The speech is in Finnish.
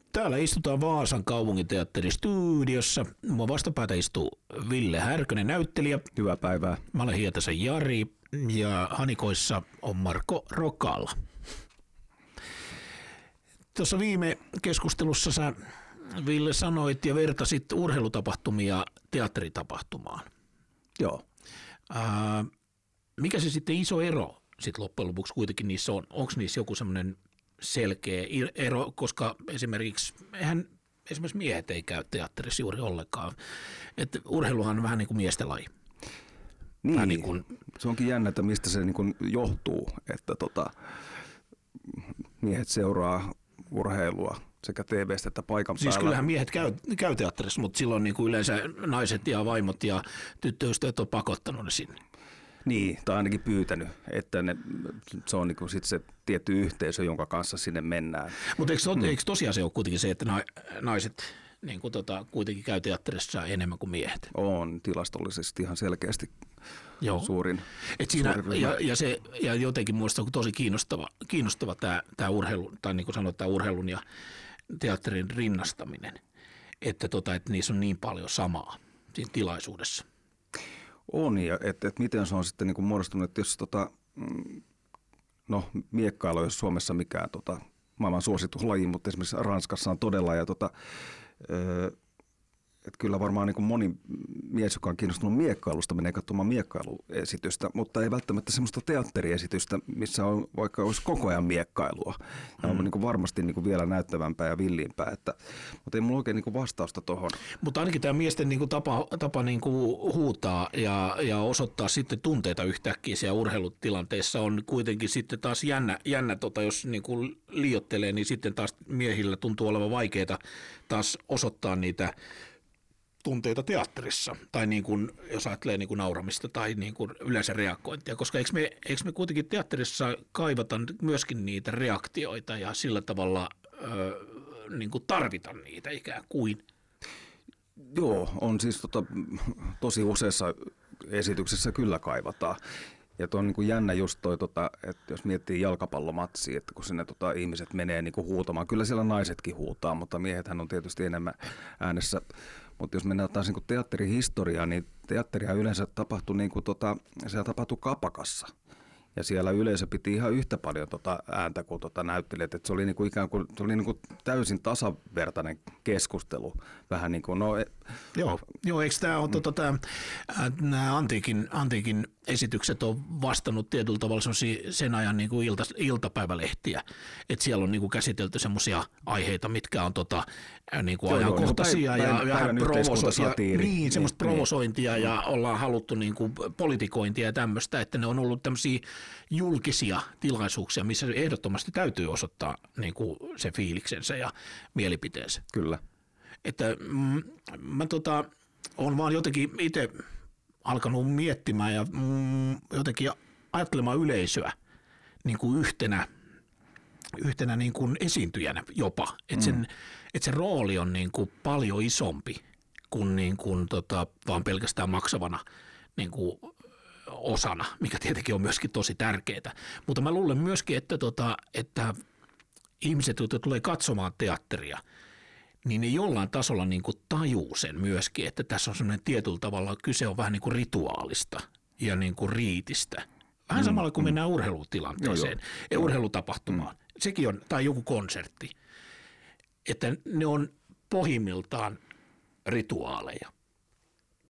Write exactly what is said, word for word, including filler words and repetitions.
Täällä istutaan Vaasan kaupunginteatterin studiossa. Mua vastapäätä istuu Ville Härkönen, näyttelijä. Hyvää päivää. Mä olen Hietasen Jari ja Hanikoissa on Marko Rokalla. Tuossa viime keskustelussa sä, Ville, sanoit ja vertasit urheilutapahtumia teatteritapahtumaan. Joo. Ää, mikä se sitten iso ero sitten loppujen lopuksi kuitenkin niissä on? Onko niissä joku semmoinen selkeä ero, koska esimerkiksi eihän esimerkiksi miehet ei käy teatterissa juuri ollenkaan. Et urheiluhan on vähän niin kuin miesten laji. Niin, niin kuin, se onkin jännä, että mistä se niin kuin johtuu, että tota, miehet seuraa urheilua sekä T V:stä että paikan siis päällä. Siis kyllähän miehet käy, käy teatterissa, mutta silloin niin kuin yleensä naiset ja vaimot ja tyttöystävät on pakottanut ne sinne. Niin, tai ainakin pyytänyt, että ne, se on niin sit se tietty yhteisö, jonka kanssa sinne mennään. Mutta eikö, mm. eikö tosiaan se ole kuitenkin se, että naiset niin kuin tota, kuitenkin käy teatterissa enemmän kuin miehet? On tilastollisesti ihan selkeästi Joo. suurin. Et siinä, suurin ja, ja, se, ja jotenkin minusta on tosi kiinnostava, kiinnostava tämä, tämä urheilu, tai niin kuin sanoit, tämä urheilun ja teatterin rinnastaminen, että, tota, että niissä on niin paljon samaa siinä tilaisuudessa. On, ja että et miten se on sitten niin kuin muodostunut, että jos tota, no miekkailu ei ole Suomessa mikään tota, maailman suosittu laji, mutta esimerkiksi Ranskassa on todella, ja tota, että kyllä varmaan niin kuin moni mies, joka on kiinnostunut miekkailusta, menee katsomaan miekkailuesitystä, mutta ei välttämättä semmoista teatteriesitystä, missä on, vaikka olisi koko ajan miekkailua. Ja on mm. niin kuin varmasti niin kuin vielä näyttävämpää ja villiimpää, että, mutta ei mulla oikein niin kuin vastausta tuohon. Mutta ainakin tämä miesten niin kuin tapa, tapa niin kuin huutaa ja, ja osoittaa sitten tunteita yhtäkkiä siellä urheilutilanteessa on kuitenkin sitten taas jännä, jännä tota, jos niin kuin liioittelee, niin sitten taas miehillä tuntuu olevan vaikeaa taas osoittaa niitä tunteita teatterissa, tai niin kuin, jos ajattelee niin kuin nauramista tai niin kuin yleensä reagointia, koska eikö me, eikö me kuitenkin teatterissa kaivata myöskin niitä reaktioita ja sillä tavalla ö, niin kuin tarvita niitä ikään kuin? Joo, on siis tota, tosi useassa esityksessä kyllä kaivataan. Ja tuo on niin kuin jännä just toi, tota, että jos miettii jalkapallomatsia, että kun sinne tota, ihmiset menee niin kuin huutamaan, kyllä siellä naisetkin huutaa, mutta miehethän on tietysti enemmän äänessä. Mutta jos mennään taas niin kuin teatterihistoriaan, niin teatteria yleensä tapahtui, niin kuin tota, siellä tapahtui kapakassa. Ja siellä yleisö piti ihan yhtä paljon tota ääntä kuin tota näyttelijät, että se oli niinku ikään kuin, se oli niinku täysin tasavertainen keskustelu. Vähän niin kuin, no... Joo, joo eikö tämä ole, tota, tämä, nämä antiikin, antiikin esitykset on vastannut tietyllä tavalla sen ajan niin kuin ilta, iltapäivälehtiä, että siellä on niin kuin käsitelty semmoisia aiheita, mitkä on tota, niin kuin joo, ajankohtaisia joo, päivän, ja vähän provosointia, niin, semmoista niin, provosointia niin. Ja ollaan haluttu niin kuin politikointia ja tämmöistä, että ne on ollut tämmöisiä julkisia tilaisuuksia, missä ehdottomasti täytyy osoittaa niin kuin se fiiliksensä ja mielipiteensä. Kyllä. Että mm, mä tota, olen vaan jotenkin itse alkanut miettimään ja mm, jotenkin ajattelemaan yleisöä niin kuin yhtenä, yhtenä niin kuin esiintyjänä jopa. Että sen, mm. et se rooli on niin kuin paljon isompi kuin, niin kuin tota, vaan pelkästään maksavana niin kuin osana, mikä tietenkin on myöskin tosi tärkeää. Mutta mä luulen myöskin, että, tota, että ihmiset, jotka tulee katsomaan teatteria, niin ne jollain tasolla niin kuin tajuu sen myöskin, että tässä on semmoinen tietyllä tavalla, kyse on vähän niin kuin rituaalista ja niin kuin riitistä. Vähän mm, samalla kuin mm. mennään urheilutilanteeseen joo, joo. ja urheilutapahtumaan. Mm. Sekin on, tai joku konsertti. Että ne on pohjimmiltaan rituaaleja.